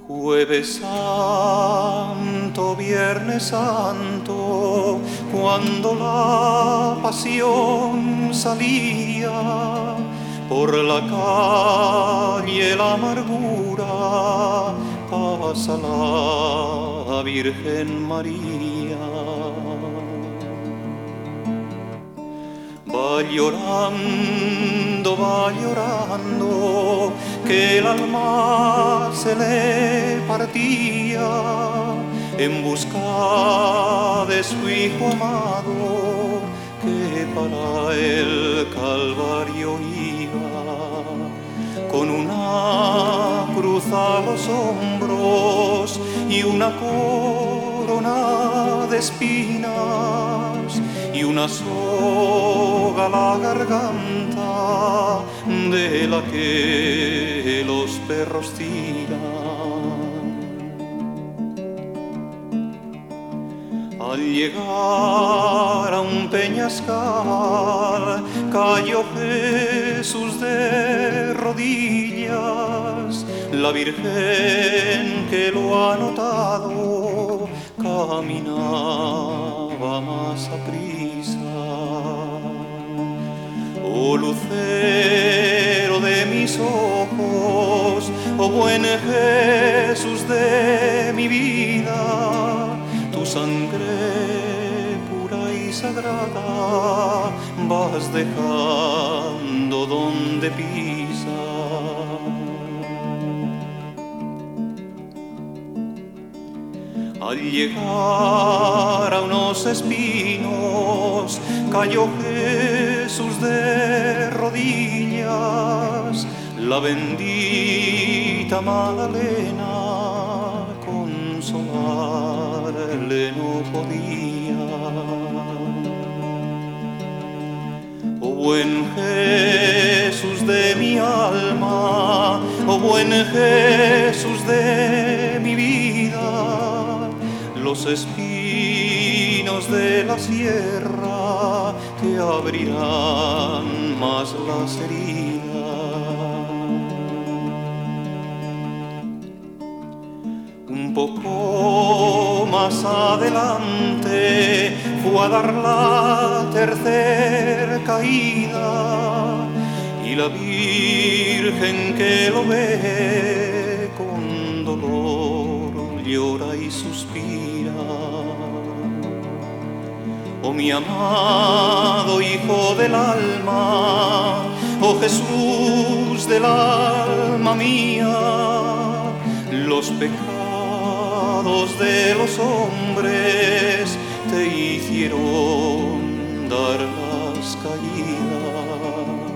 Jueves Santo, Viernes Santo, cuando la pasión salía por la calle la amargura, pasa la Virgen María. Va llorando, que el alma se le partía en busca de su hijo amado, que para el Calvario iba, con una cruz a los hombros y una corona de espinas y una soga a la garganta de la que los perros tiran. Al llegar a un peñascal cayó Jesús de rodillas. La Virgen que lo ha notado caminaba más aprisa. Oh lucero de mis ojos, oh buen Jesús de mi vida, tu sangre pura y sagrada vas dejando donde pisas. Al llegar a unos espinos cayó Jesús de rodillas. La bendita Magdalena consolarle no podía. Oh buen Jesús de mi alma, oh buen Jesús de mi vida, los espinos de la sierra te abrirán más las heridas. Un poco más adelante fue a dar la tercera caída y la Virgen que lo ve con dolor llora y suspira. Oh mi amado Hijo del alma, oh Jesús del alma mía, los pecados de los hombres te hicieron dar las caídas.